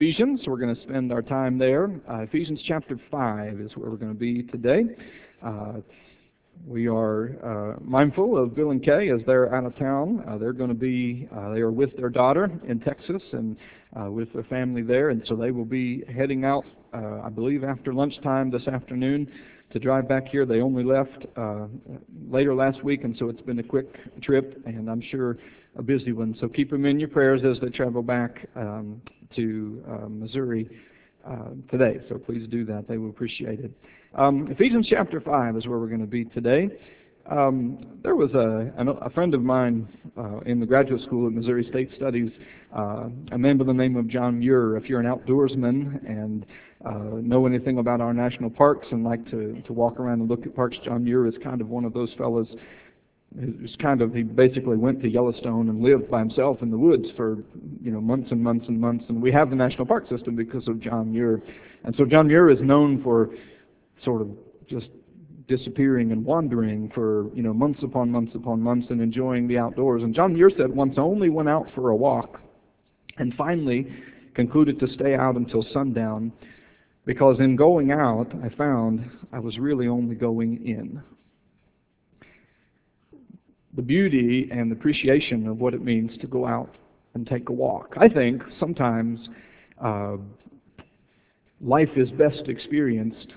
Ephesians. We're going to spend our time there. Ephesians chapter 5 is where we're going to be today. We are mindful of Bill and Kay as they're out of town. They're going to be, they are with their daughter in Texas and with their family there, and so they will be heading out, I believe, after lunchtime this afternoon to drive back here. They only left later last week, and so it's been a quick trip, and I'm sure a busy one. So keep them in your prayers as they travel back to Missouri today. So please do that. They will appreciate it. Ephesians chapter 5 is where we're going to be today. There was a friend of mine in the graduate school at Missouri State Studies, a man by the name of John Muir. If you're an outdoorsman and know anything about our national parks and like to walk around and look at parks, John Muir is kind of one of those fellows. He basically went to Yellowstone and lived by himself in the woods for months and months and months. And we have the national park system because of John Muir. And so John Muir is known for sort of just disappearing and wandering for months upon months upon months and enjoying the outdoors. And John Muir said once, I only went out for a walk and finally concluded to stay out until sundown, because in going out I found I was really only going in. The beauty and appreciation of what it means to go out and take a walk. I think sometimes life is best experienced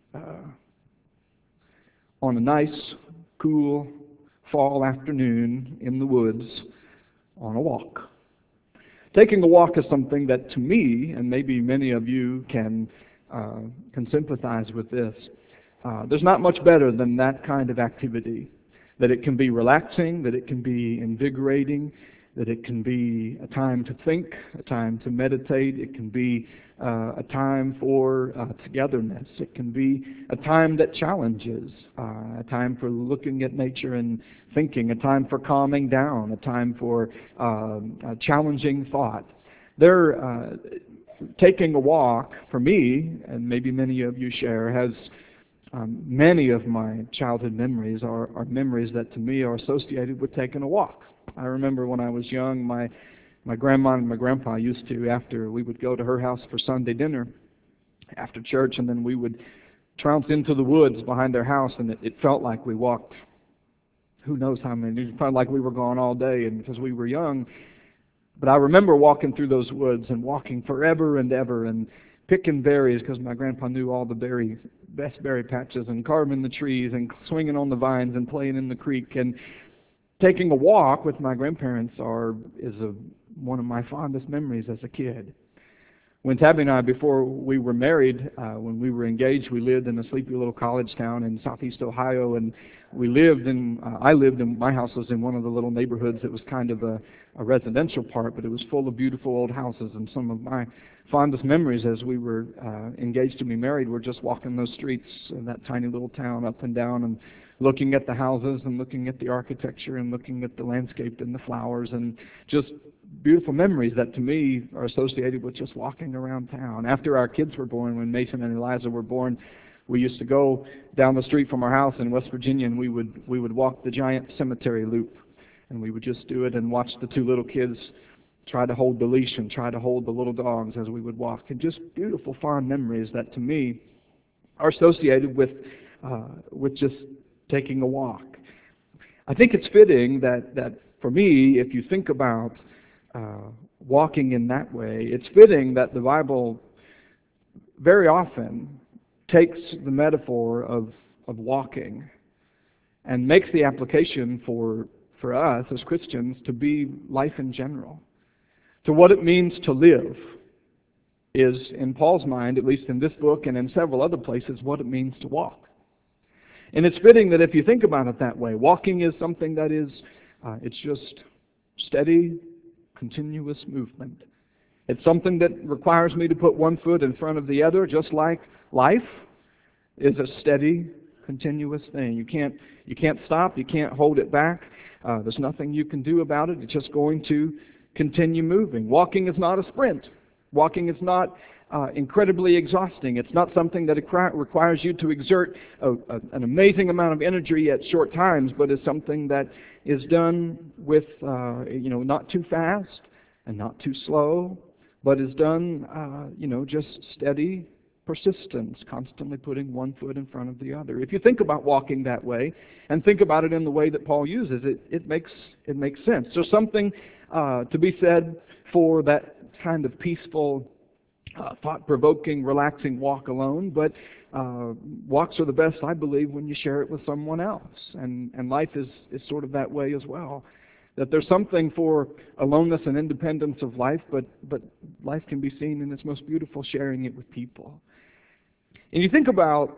on a nice, cool fall afternoon in the woods on a walk. Taking a walk is something that, to me, and maybe many of you can sympathize with this, there's not much better than that kind of activity. That it can be relaxing, that it can be invigorating, that it can be a time to think, a time to meditate. It can be a time for togetherness. It can be a time that challenges, a time for looking at nature and thinking, a time for calming down, a time for challenging thought. Taking a walk, for me, and maybe many of you share, has many of my childhood memories are memories that to me are associated with taking a walk. I remember when I was young, my grandma and my grandpa used to, after we would go to her house for Sunday dinner after church, and then we would trounce into the woods behind their house, and it felt like we walked who knows how many. It felt like we were gone all day, and because we were young. But I remember walking through those woods and walking forever and ever and picking berries, because my grandpa knew all the best berry patches, and carving the trees and swinging on the vines and playing in the creek. And taking a walk with my grandparents is one of my fondest memories as a kid. When Tabby and I, before we were married, when we were engaged, we lived in a sleepy little college town in southeast Ohio, and my house was in one of the little neighborhoods that was kind of a residential part, but it was full of beautiful old houses. And some of my fondest memories as we were engaged to be married were just walking those streets in that tiny little town up and down and looking at the houses and looking at the architecture and looking at the landscape and the flowers, and just beautiful memories that to me are associated with just walking around town. After our kids were born, when Mason and Eliza were born, we used to go down the street from our house in West Virginia, and we would walk the giant cemetery loop, and we would just do it and watch the two little kids try to hold the leash and try to hold the little dogs as we would walk. And just beautiful, fond memories that to me are associated with just taking a walk. I think it's fitting that for me, if you think about walking in that way, it's fitting that the Bible very often takes the metaphor of walking and makes the application for us as Christians to be life in general. To what it means to live is, in Paul's mind, at least in this book and in several other places, what it means to walk. And it's fitting that if you think about it that way, walking is something that is, it's just steady, continuous movement. It's something that requires me to put one foot in front of the other, just like life is a steady, continuous thing. You can't stop, you can't hold it back. There's nothing you can do about it. It's just going to continue moving. Walking is not a sprint. Walking is not incredibly exhausting. It's not something that requires you to exert an amazing amount of energy at short times, but is something that is done with, not too fast and not too slow, but is done, just steady persistence, constantly putting one foot in front of the other. If you think about walking that way, and think about it in the way that Paul uses it, it makes sense. There's something to be said for that kind of peaceful, thought-provoking, relaxing walk alone, but walks are the best, I believe, when you share it with someone else. And life is sort of that way as well. That there's something for aloneness and independence of life, but life can be seen in its most beautiful sharing it with people. And you think about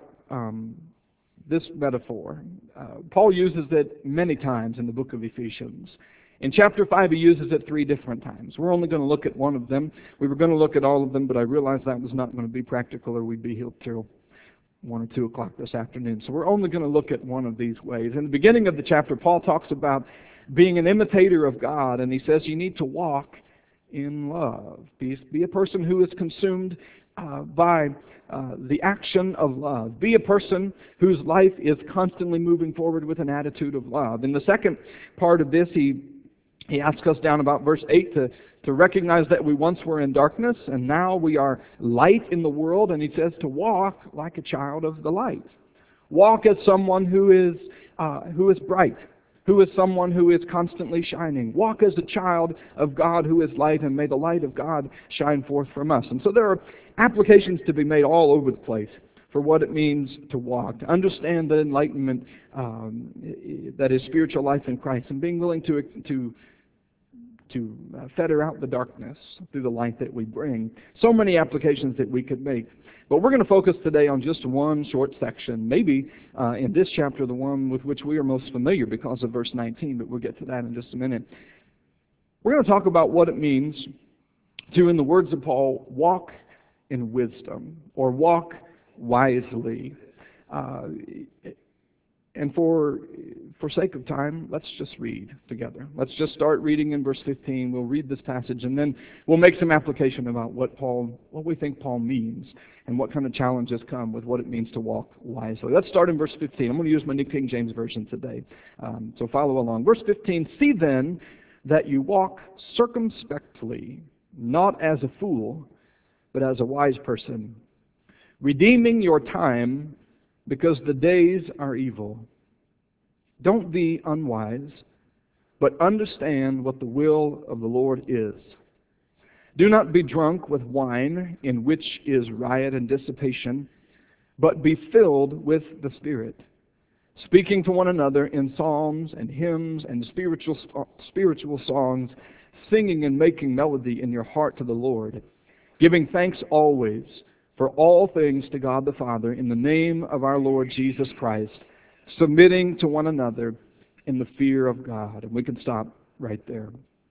this metaphor. Paul uses it many times in the book of Ephesians. In chapter 5, he uses it 3 different times. We're only going to look at one of them. We were going to look at all of them, but I realized that was not going to be practical, or we'd be here till 1 or 2 o'clock this afternoon. So we're only going to look at one of these ways. In the beginning of the chapter, Paul talks about being an imitator of God, and he says you need to walk in love. Be a person who is consumed by the action of love. Be a person whose life is constantly moving forward with an attitude of love. In the second part of this, he asks us down about verse 8 to recognize that we once were in darkness and now we are light in the world, and he says to walk like a child of the light. Walk as someone who is bright, who is someone who is constantly shining. Walk as a child of God who is light, and may the light of God shine forth from us. And so there are applications to be made all over the place for what it means to walk, to understand the enlightenment that is spiritual life in Christ, and being willing to fetter out the darkness through the light that we bring. So many applications that we could make. But we're going to focus today on just one short section, maybe in this chapter, the one with which we are most familiar because of verse 19, but we'll get to that in just a minute. We're going to talk about what it means to, in the words of Paul, walk in wisdom, or walk wisely. And for sake of time, let's just read together. Let's just start reading in verse 15. We'll read this passage, and then we'll make some application about what we think Paul means, and what kind of challenges come with what it means to walk wisely. Let's start in verse 15. I'm going to use my New King James Version today, so follow along. Verse 15, "See then that you walk circumspectly, not as a fool, but as a wise person, redeeming your time, because the days are evil. Don't be unwise, but understand what the will of the Lord is. Do not be drunk with wine, in which is riot and dissipation, but be filled with the Spirit, speaking to one another in psalms and hymns and spiritual songs, singing and making melody in your heart to the Lord, giving thanks always for all things to God the Father in the name of our Lord Jesus Christ, submitting to one another in the fear of God." And we can stop right there.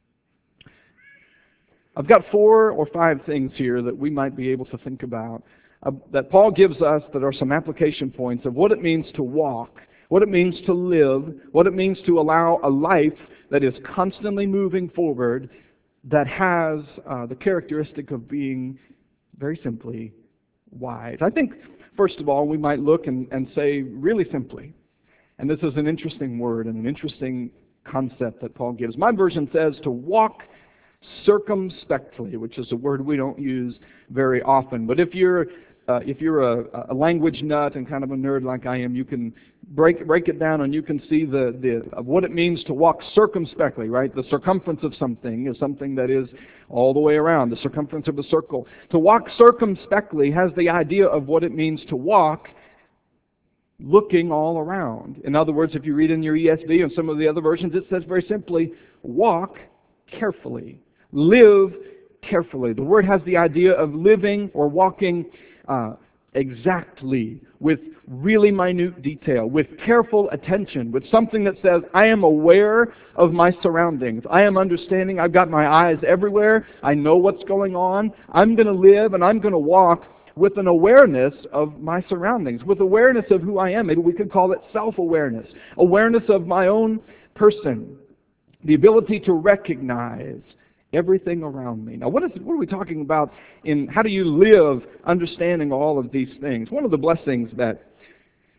I've got 4 or 5 things here that we might be able to think about, that Paul gives us, that are some application points of what it means to walk, what it means to live, what it means to allow a life that is constantly moving forward, that has the characteristic of being, very simply, wise. I think, first of all, we might look and say really simply, and this is an interesting word and an interesting concept that Paul gives. My version says to walk circumspectly, which is a word we don't use very often. But if you're a language nut and kind of a nerd like I am, you can break it down, and you can see what it means to walk circumspectly, right? The circumference of something is something that is all the way around, the circumference of a circle. To walk circumspectly has the idea of what it means to walk looking all around. In other words, if you read in your ESV and some of the other versions, it says very simply, walk carefully. Live carefully. The word has the idea of living or walking exactly, with really minute detail, with careful attention, with something that says, I am aware of my surroundings. I am understanding. I've got my eyes everywhere. I know what's going on. I'm going to live and I'm going to walk with an awareness of my surroundings, with awareness of who I am. Maybe we could call it self-awareness, awareness of my own person, the ability to recognize everything around me. Now, what are we talking about in how do you live understanding all of these things? One of the blessings that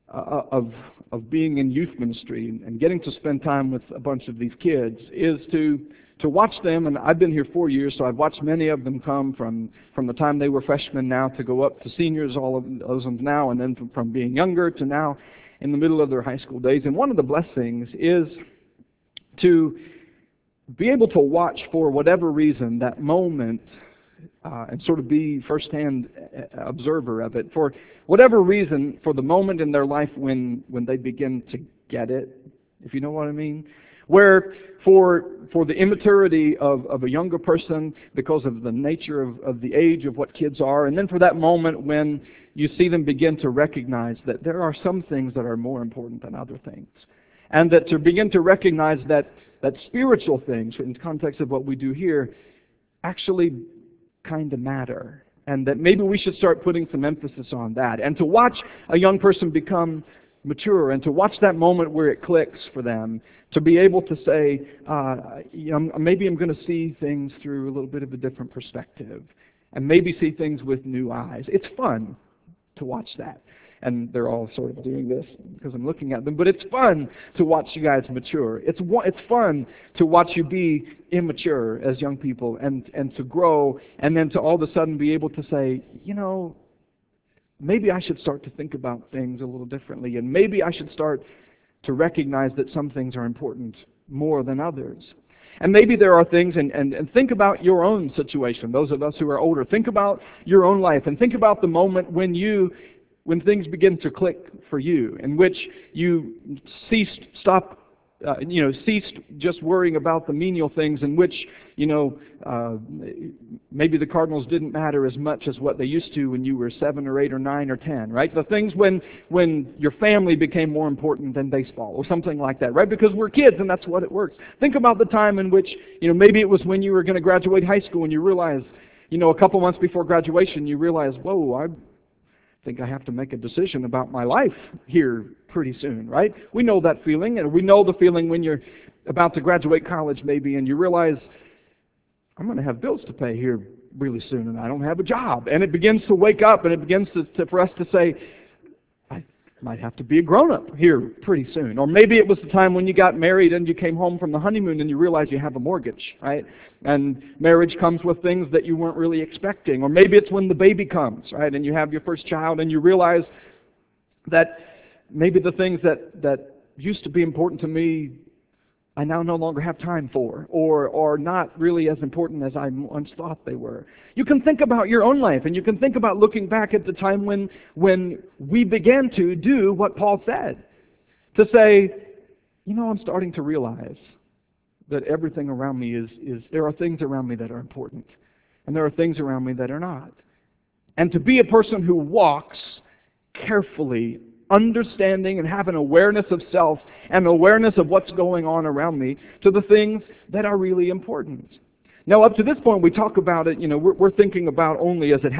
of being in youth ministry and getting to spend time with a bunch of these kids is to watch them. And I've been here 4 years, so I've watched many of them come from the time they were freshmen now to go up to seniors, all of those ones now, and then from being younger to now in the middle of their high school days. And one of the blessings is to be able to watch, for whatever reason, that moment and sort of be firsthand observer of it. For whatever reason, for the moment in their life when they begin to get it, if you know what I mean. Where for the immaturity of a younger person, because of the nature of the age of what kids are, and then for that moment when you see them begin to recognize that there are some things that are more important than other things. And that to begin to recognize that spiritual things, in the context of what we do here, actually kind of matter. And that maybe we should start putting some emphasis on that. And to watch a young person become mature, and to watch that moment where it clicks for them, to be able to say, maybe I'm going to see things through a little bit of a different perspective, and maybe see things with new eyes. It's fun to watch that. And they're all sort of doing this because I'm looking at them. But it's fun to watch you guys mature. It's fun to watch you be immature as young people and to grow, and then to all of a sudden be able to say, maybe I should start to think about things a little differently, and maybe I should start to recognize that some things are important more than others. And maybe there are things, and think about your own situation, those of us who are older. Think about your own life, and think about the moment when things begin to click for you, in which you ceased just worrying about the menial things, in which, maybe the Cardinals didn't matter as much as what they used to when you were 7 or 8 or 9 or 10, right? The things when your family became more important than baseball or something like that, right? Because we're kids and that's what it works. Think about the time in which, maybe it was when you were going to graduate high school and you realized, a couple months before graduation, you realize, whoa, I think I have to make a decision about my life here pretty soon, right? We know that feeling, and we know the feeling when you're about to graduate college maybe, and you realize, I'm going to have bills to pay here really soon, and I don't have a job. And it begins to wake up, and it begins for us to say, I might have to be a grown-up here pretty soon. Or maybe it was the time when you got married and you came home from the honeymoon and you realized you have a mortgage, right? And marriage comes with things that you weren't really expecting. Or maybe it's when the baby comes, right? And you have your first child and you realize that maybe the things that used to be important to me, I now no longer have time for, or not really as important as I once thought they were. You can think about your own life, and you can think about looking back at the time when we began to do what Paul said. To say, I'm starting to realize that everything around me is there are things around me that are important, and there are things around me that are not. And to be a person who walks carefully, understanding and have an awareness of self and awareness of what's going on around me to the things that are really important. Now, up to this point, we talk about it, we're thinking about only as if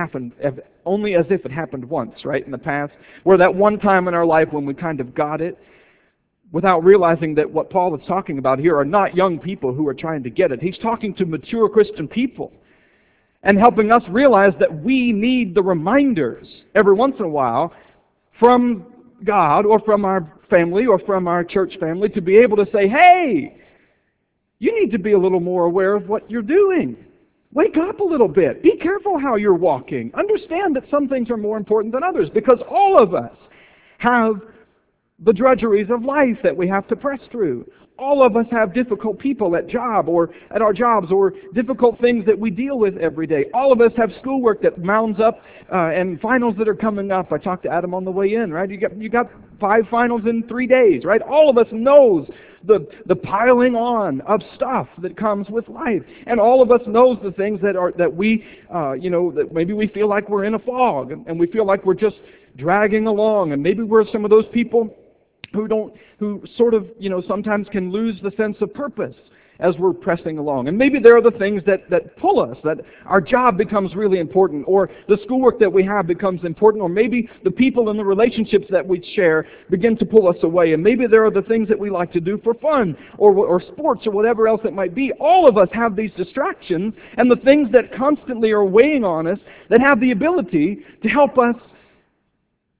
it happened once, right, in the past, where that one time in our life when we kind of got it, without realizing that what Paul is talking about here are not young people who are trying to get it. He's talking to mature Christian people and helping us realize that we need the reminders every once in a while from God or from our family or from our church family to be able to say, hey, you need to be a little more aware of what you're doing. Wake up a little bit. Be careful how you're walking. Understand that some things are more important than others, because all of us have the drudgeries of life that we have to press through. All of us have difficult people at our jobs, or difficult things that we deal with every day. All of us have schoolwork that mounds up and finals that are coming up. I talked to Adam on the way in, right? You got 5 finals in 3 days, right? All of us knows the piling on of stuff that comes with life, and all of us knows the things that we that maybe we feel like we're in a fog, and we feel like we're just dragging along, and maybe we're some of those people who sort of, sometimes can lose the sense of purpose as we're pressing along. And maybe there are the things that pull us, that our job becomes really important, or the schoolwork that we have becomes important, or maybe the people and the relationships that we share begin to pull us away. And maybe there are the things that we like to do for fun, or sports, or whatever else it might be. All of us have these distractions and the things that constantly are weighing on us that have the ability to help us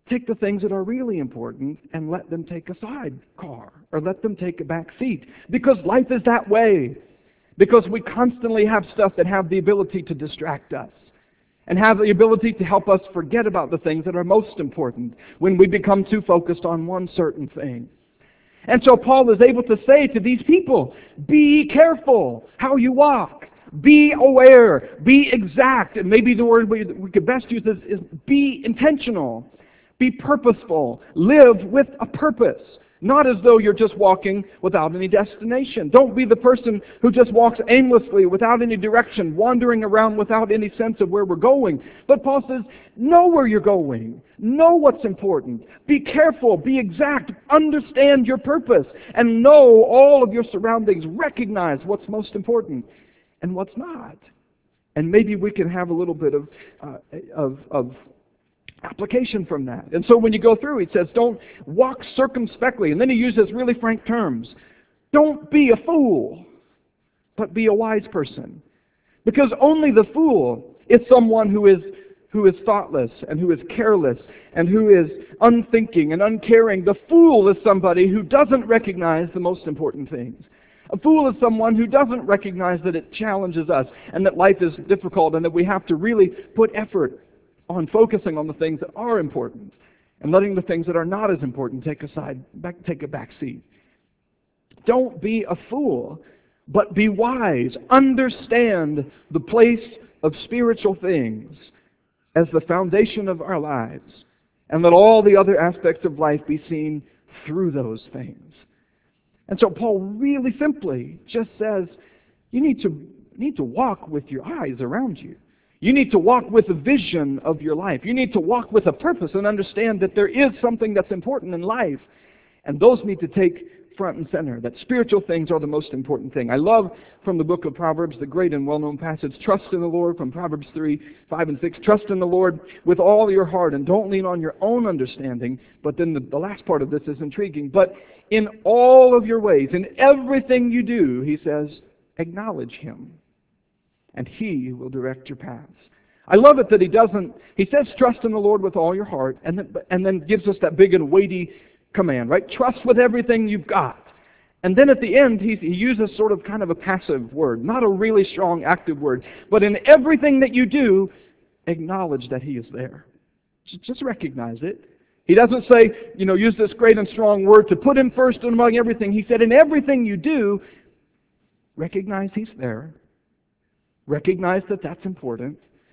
Take the things that are really important and let them take a sidecar or let them take a back seat. Because life is that way. Because we constantly have stuff that have the ability to distract us and have the ability to help us forget about the things that are most important when we become too focused on one certain thing. And so Paul is able to say to these people, be careful how you walk. Be aware. Be exact. And maybe the word we could best use is be intentional. Be purposeful. Live with a purpose. Not as though you're just walking without any destination. Don't be the person who just walks aimlessly without any direction, wandering around without any sense of where we're going. But Paul says, know where you're going. Know what's important. Be careful. Be exact. Understand your purpose. And know all of your surroundings. Recognize what's most important and what's not. And maybe we can have a little bit of application from that. And so when you go through, he says, don't walk circumspectly. And then he uses really frank terms. Don't be a fool, but be a wise person. Because only the fool is someone who is thoughtless and who is careless and who is unthinking and uncaring. The fool is somebody who doesn't recognize the most important things. A fool is someone who doesn't recognize that it challenges us and that life is difficult and that we have to really put effort on focusing on the things that are important and letting the things that are not as important take a back seat. Don't be a fool, but be wise. Understand the place of spiritual things as the foundation of our lives, and let all the other aspects of life be seen through those things. And so Paul really simply just says, you need to walk with your eyes around you. You need to walk with a vision of your life. You need to walk with a purpose and understand that there is something that's important in life. And those need to take front and center, that spiritual things are the most important thing. I love from the book of Proverbs, the great and well-known passage, trust in the Lord, from Proverbs 3, 5, and 6. Trust in the Lord with all your heart and don't lean on your own understanding. But then the last part of this is intriguing. But in all of your ways, in everything you do, he says, acknowledge Him, and He will direct your paths. I love it that he says trust in the Lord with all your heart, and then gives us that big and weighty command, right? Trust with everything you've got. And then at the end, he uses sort of kind of a passive word, not a really strong active word. But in everything that you do, acknowledge that He is there. Just recognize it. He doesn't say, use this great and strong word to put Him first among everything. He said, in everything you do, recognize He's there. Recognize that that's important.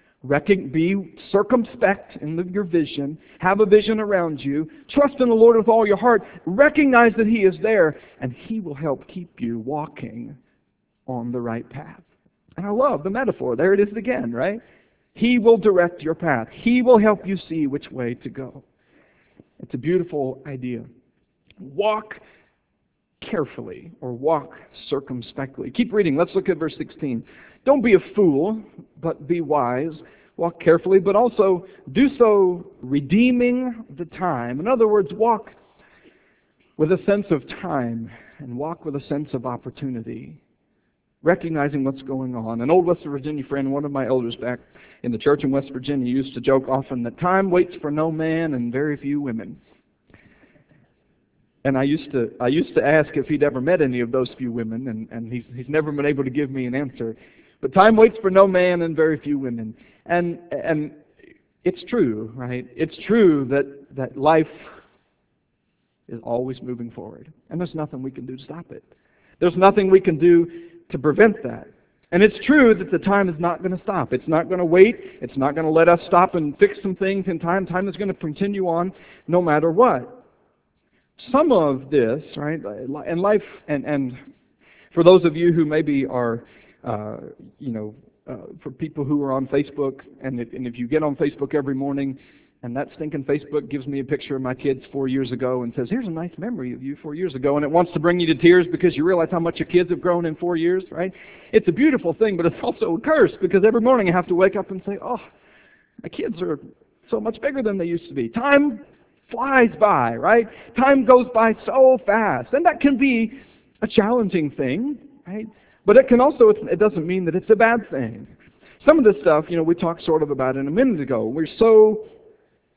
Be circumspect in your vision. Have a vision around you. Trust in the Lord with all your heart. Recognize that He is there, and He will help keep you walking on the right path. And I love the metaphor. There it is again, right? He will direct your path. He will help you see which way to go. It's a beautiful idea. Walk carefully, or walk circumspectly. Keep reading. Let's look at verse 16. Don't be a fool, but be wise. Walk carefully, but also do so redeeming the time. In other words, walk with a sense of time and walk with a sense of opportunity, recognizing what's going on. An old West Virginia friend, one of my elders back in the church in West Virginia, used to joke often that time waits for no man and very few women. And I used to ask if he'd ever met any of those few women, and he's never been able to give me an answer. But time waits for no man and very few women. And it's true, right? It's true that life is always moving forward. And there's nothing we can do to stop it. There's nothing we can do to prevent that. And it's true that the time is not going to stop. It's not going to wait. It's not going to let us stop and fix some things in time. Time is going to continue on no matter what. Some of this, right, and life, and for those of you who maybe are, for people who are on Facebook, and if you get on Facebook every morning, and that stinking Facebook gives me a picture of my kids 4 years ago and says, here's a nice memory of you 4 years ago, and it wants to bring you to tears because you realize how much your kids have grown in 4 years, right? It's a beautiful thing, but it's also a curse because every morning I have to wake up and say, oh, my kids are so much bigger than they used to be. Time flies by, right? Time goes by so fast. And that can be a challenging thing, right? But it can also, it doesn't mean that it's a bad thing. Some of this stuff, we talked sort of about it a minute ago. We're so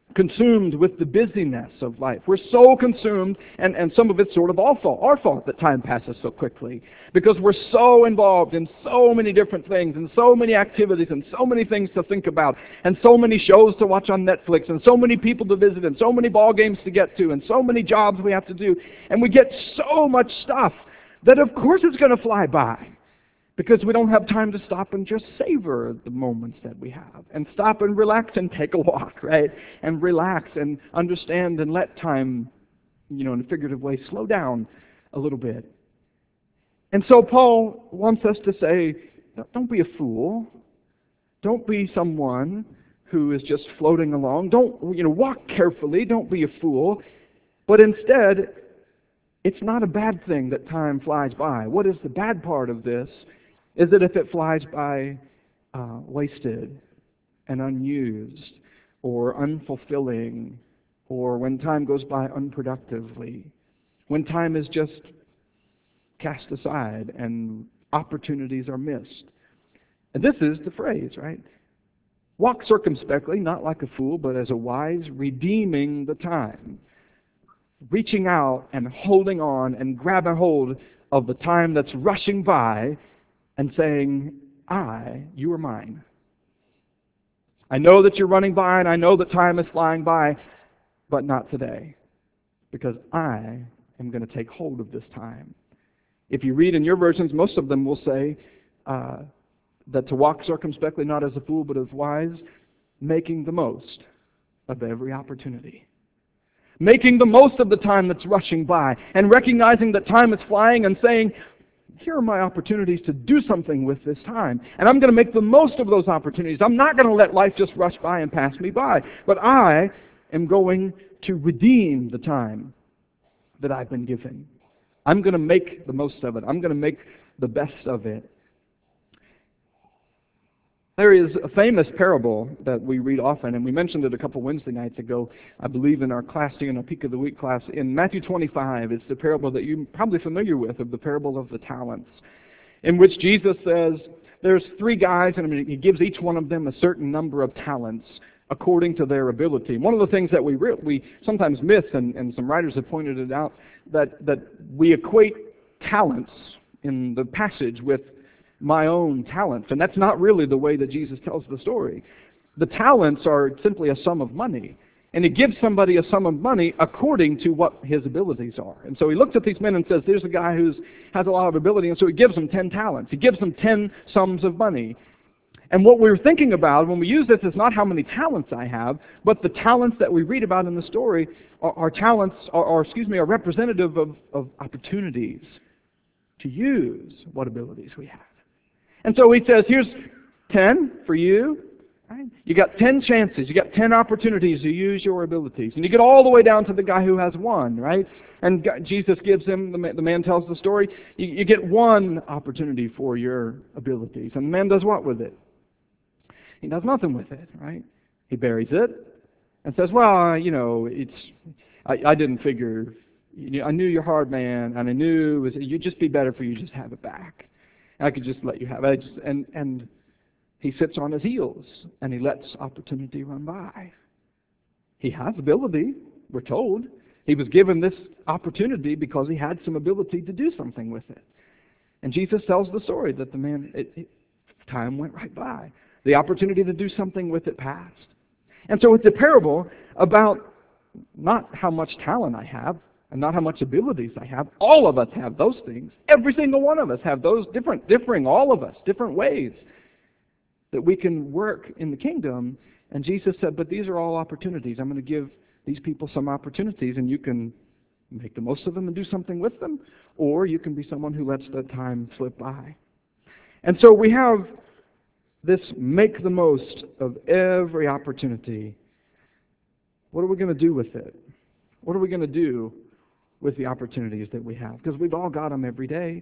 consumed with the busyness of life. We're so consumed, and some of it's sort of our fault that time passes so quickly, because we're so involved in so many different things, and so many activities, and so many things to think about, and so many shows to watch on Netflix, and so many people to visit, and so many ball games to get to, and so many jobs we have to do, and we get so much stuff that of course it's going to fly by. Because we don't have time to stop and just savor the moments that we have. And stop and relax and take a walk, right? And relax and understand and let time, in a figurative way, slow down a little bit. And so Paul wants us to say, don't be a fool. Don't be someone who is just floating along. Don't, walk carefully. Don't be a fool. But instead, it's not a bad thing that time flies by. What is the bad part of this? Is that if it flies by wasted and unused or unfulfilling, or when time goes by unproductively, when time is just cast aside and opportunities are missed. And this is the phrase, right? Walk circumspectly, not like a fool, but as a wise, redeeming the time. Reaching out and holding on and grabbing hold of the time that's rushing by and saying, you are mine. I know that you're running by and I know that time is flying by, but not today, because I am going to take hold of this time. If you read in your versions, most of them will say that to walk circumspectly, not as a fool, but as wise, making the most of every opportunity. Making the most of the time that's rushing by, and recognizing that time is flying and saying, here are my opportunities to do something with this time. And I'm going to make the most of those opportunities. I'm not going to let life just rush by and pass me by. But I am going to redeem the time that I've been given. I'm going to make the most of it. I'm going to make the best of it. There is a famous parable that we read often, and we mentioned it a couple Wednesday nights ago, I believe in our class, in our Peak of the Week class. In Matthew 25, it's the parable that you're probably familiar with, of the parable of the talents, in which Jesus says there's three guys, and he gives each one of them a certain number of talents according to their ability. One of the things that we sometimes miss, and some writers have pointed it out, that we equate talents in the passage with my own talents. And that's not really the way that Jesus tells the story. The talents are simply a sum of money. And he gives somebody a sum of money according to what his abilities are. And so he looks at these men and says, there's a guy who has a lot of ability, and so he gives them 10 talents. He gives them 10 sums of money. And what we're thinking about when we use this is not how many talents I have, but the talents that we read about in the story are talents, are representative of opportunities to use what abilities we have. And so he says, here's 10 for you. Right? You got 10 chances. You got 10 opportunities to use your abilities. And you get all the way down to the guy who has one, right? And Jesus gives him, the man tells the story, you get one opportunity for your abilities. And the man does what with it? He does nothing with it, right? He buries it and says, well, I didn't figure, I knew you're hard, man, and I knew it'd just be better for you to just have it back. I could just let you have it. And he sits on his heels, and he lets opportunity run by. He has ability, we're told. He was given this opportunity because he had some ability to do something with it. And Jesus tells the story that the man, time went right by. The opportunity to do something with it passed. And so it's a parable about not how much talent I have, and not how much abilities I have. All of us have those things. Every single one of us have those differing, all of us, different ways that we can work in the kingdom. And Jesus said, but these are all opportunities. I'm going to give these people some opportunities, and you can make the most of them and do something with them, or you can be someone who lets the time slip by. And so we have this make the most of every opportunity. What are we going to do with it? What are we going to do with the opportunities that we have? Because we've all got them every day.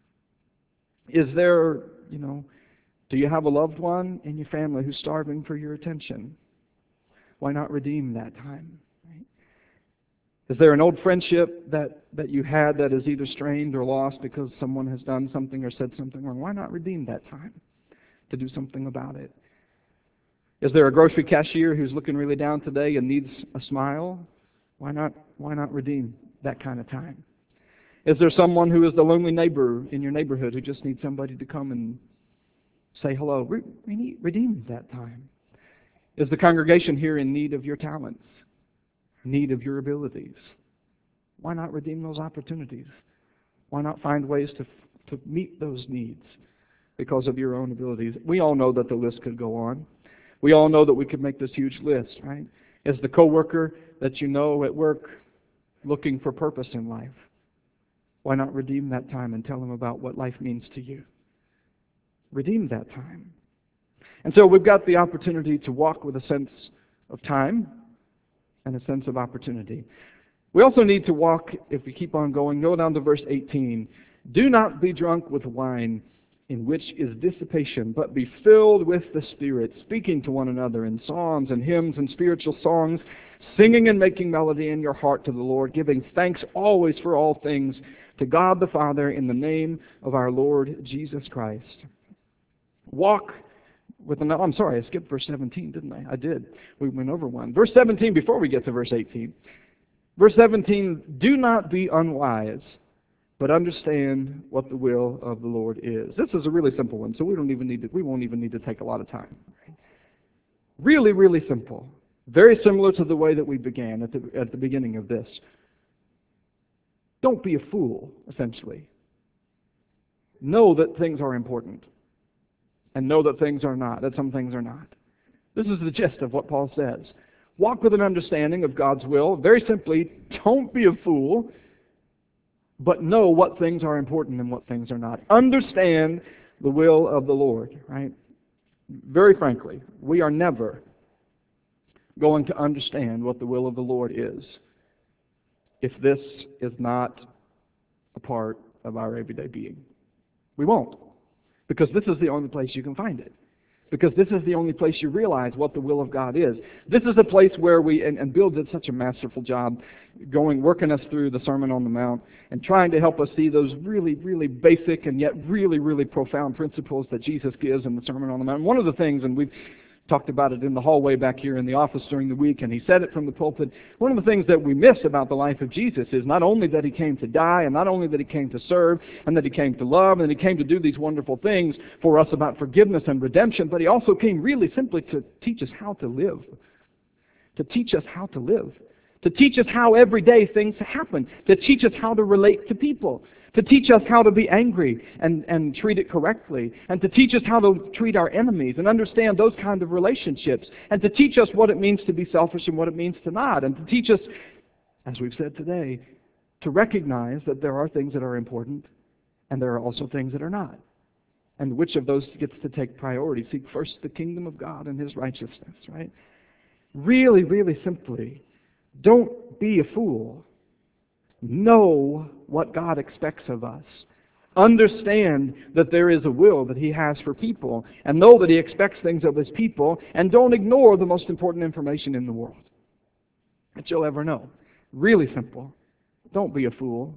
Is there, do you have a loved one in your family who's starving for your attention? Why not redeem that time? Right? Is there an old friendship that you had that is either strained or lost because someone has done something or said something wrong? Why not redeem that time to do something about it? Is there a grocery cashier who's looking really down today and needs a smile? Why not redeem that kind of time? Is there someone who is the lonely neighbor in your neighborhood who just needs somebody to come and say hello? Redeem that time. Is the congregation here in need of your talents, need of your abilities? Why not redeem those opportunities? Why not find ways to meet those needs because of your own abilities? We all know that the list could go on. We all know that we could make this huge list, right? Is the coworker that you know at work looking for purpose in life? Why not redeem that time and tell them about what life means to you? Redeem that time. And so we've got the opportunity to walk with a sense of time and a sense of opportunity. We also need to walk, if we keep on going, go down to verse 18. Do not be drunk with wine, in which is dissipation, but be filled with the Spirit, speaking to one another in psalms and hymns and spiritual songs, singing and making melody in your heart to the Lord, giving thanks always for all things to God the Father in the name of our Lord Jesus Christ. Walk with an... I'm sorry, I skipped verse 17, didn't I? I did. We went over one. Verse 17, before we get to verse 18. Verse 17, do not be unwise, but understand what the will of the Lord is. This is a really simple one, so we won't even need to take a lot of time. Really, really simple. Very similar to the way that we began at the beginning of this. Don't be a fool, essentially. Know that things are important. And know that things are not, that some things are not. This is the gist of what Paul says. Walk with an understanding of God's will. Very simply, don't be a fool, but know what things are important and what things are not. Understand the will of the Lord, right? Very frankly, we are never going to understand what the will of the Lord is if this is not a part of our everyday being. We won't, because this is the only place you can find it. Because this is the only place you realize what the will of God is. This is the place where and Bill did such a masterful job working us through the Sermon on the Mount and trying to help us see those really, really basic and yet really, really profound principles that Jesus gives in the Sermon on the Mount. And one of the things, and we've talked about it in the hallway back here in the office during the week, and he said it from the pulpit. One of the things that we miss about the life of Jesus is not only that he came to die, and not only that he came to serve, and that he came to love, and that he came to do these wonderful things for us about forgiveness and redemption, but he also came really simply to teach us how to live. To teach us how to live. To teach us how everyday things happen. To teach us how to relate to people. To teach us how to be angry and treat it correctly. And to teach us how to treat our enemies and understand those kind of relationships. And to teach us what it means to be selfish and what it means to not. And to teach us, as we've said today, to recognize that there are things that are important and there are also things that are not. And which of those gets to take priority? Seek first the kingdom of God and his righteousness, right? Really, really simply, don't be a fool. Know what God expects of us. Understand that there is a will that he has for people, and know that he expects things of his people, and don't ignore the most important information in the world that you'll ever know. Really simple. Don't be a fool,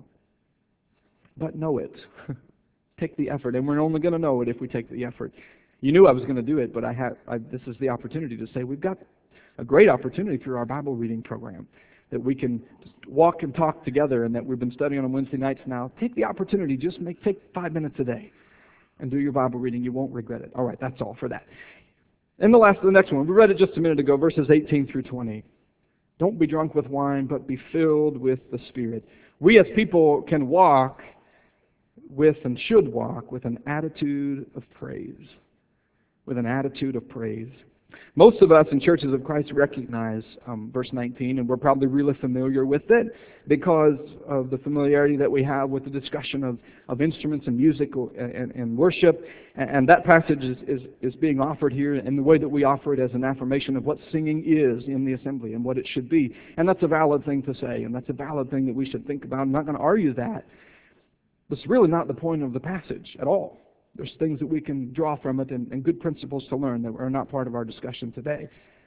but know it. Take the effort, and we're only going to know it if we take the effort. You knew I was going to do it, but this is the opportunity to say we've got a great opportunity through our Bible reading program that we can just walk and talk together, and that we've been studying on Wednesday nights now. Take the opportunity, take 5 minutes a day and do your Bible reading. You won't regret it. All right, that's all for that. And the next one, we read it just a minute ago, verses 18 through 20. Don't be drunk with wine, but be filled with the Spirit. We as people can walk with and should walk with an attitude of praise. With an attitude of praise. Most of us in Churches of Christ recognize verse 19, and we're probably really familiar with it because of the familiarity that we have with the discussion of instruments and music and worship. And that passage is being offered here in the way that we offer it as an affirmation of what singing is in the assembly and what it should be. And that's a valid thing to say, and that's a valid thing that we should think about. I'm not going to argue that. But it's really not the point of the passage at all. There's things that we can draw from it and good principles to learn that are not part of our discussion today.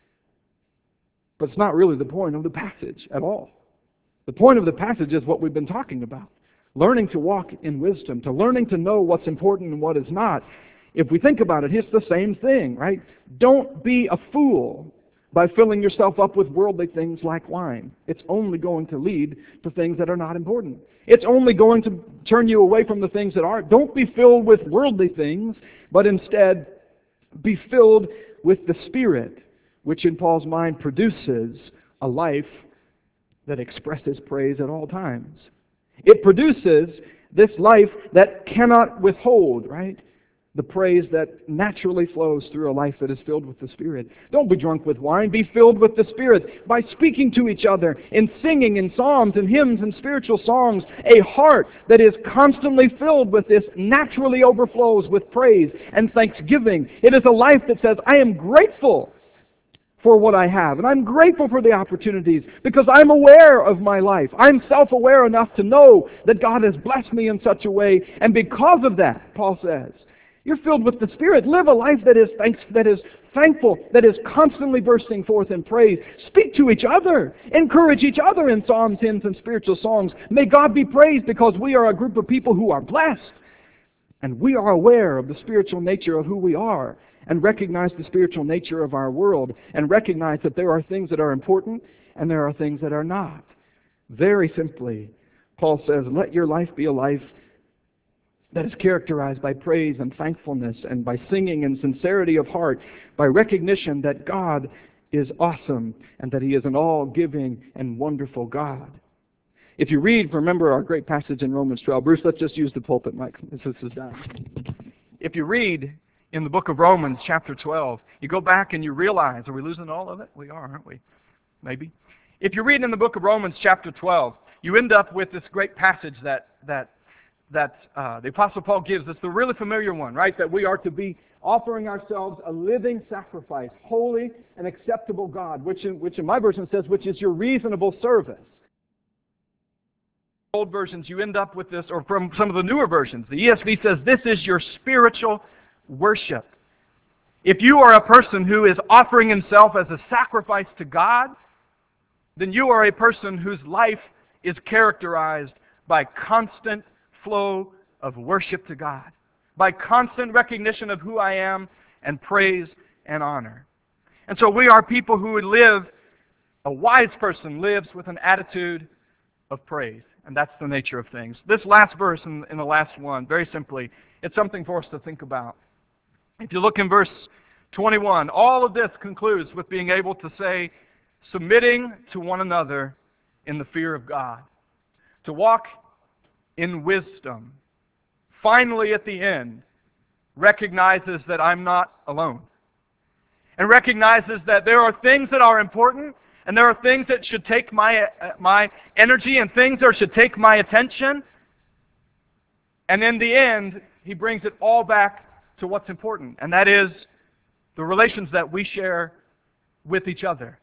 But it's not really the point of the passage at all. The point of the passage is what we've been talking about. Learning to walk in wisdom, to learning to know what's important and what is not. If we think about it, it's the same thing, right? Don't be a fool by filling yourself up with worldly things like wine. It's only going to lead to things that are not important. It's only going to turn you away from the things that are. Don't be filled with worldly things, but instead be filled with the Spirit, which in Paul's mind produces a life that expresses praise at all times. It produces this life that cannot withhold, right? The praise that naturally flows through a life that is filled with the Spirit. Don't be drunk with wine. Be filled with the Spirit by speaking to each other in singing in psalms and hymns and spiritual songs. A heart that is constantly filled with this naturally overflows with praise and thanksgiving. It is a life that says, I am grateful for what I have. And I'm grateful for the opportunities because I'm aware of my life. I'm self-aware enough to know that God has blessed me in such a way. And because of that, Paul says, you're filled with the Spirit. Live a life that is thankful, that is constantly bursting forth in praise. Speak to each other. Encourage each other in psalms, hymns, and spiritual songs. May God be praised because we are a group of people who are blessed. And we are aware of the spiritual nature of who we are and recognize the spiritual nature of our world and recognize that there are things that are important and there are things that are not. Very simply, Paul says, let your life be a life that is characterized by praise and thankfulness and by singing and sincerity of heart, by recognition that God is awesome and that He is an all-giving and wonderful God. If you read, remember our great passage in Romans 12. Bruce, let's just use the pulpit mic as this is done. If you read in the book of Romans, chapter 12, you go back and you realize, are we losing all of it? We are, aren't we? Maybe. If you read in the book of Romans, chapter 12, you end up with this great passage that the Apostle Paul gives us, the really familiar one, right? That we are to be offering ourselves a living sacrifice, holy and acceptable God, which in my version says, which is your reasonable service. Old versions, you end up with this, or from some of the newer versions, the ESV says, this is your spiritual worship. If you are a person who is offering himself as a sacrifice to God, then you are a person whose life is characterized by constant flow of worship to God, by constant recognition of who I am and praise and honor. And so we are people who would live, a wise person lives with an attitude of praise. And that's the nature of things. This last verse in the last one, very simply, it's something for us to think about. If you look in verse 21, all of this concludes with being able to say, submitting to one another in the fear of God, to walk in wisdom. Finally, at the end, recognizes that I'm not alone. And recognizes that there are things that are important, and there are things that should take my energy, and things that should take my attention. And in the end, he brings it all back to what's important, and that is the relations that we share with each other.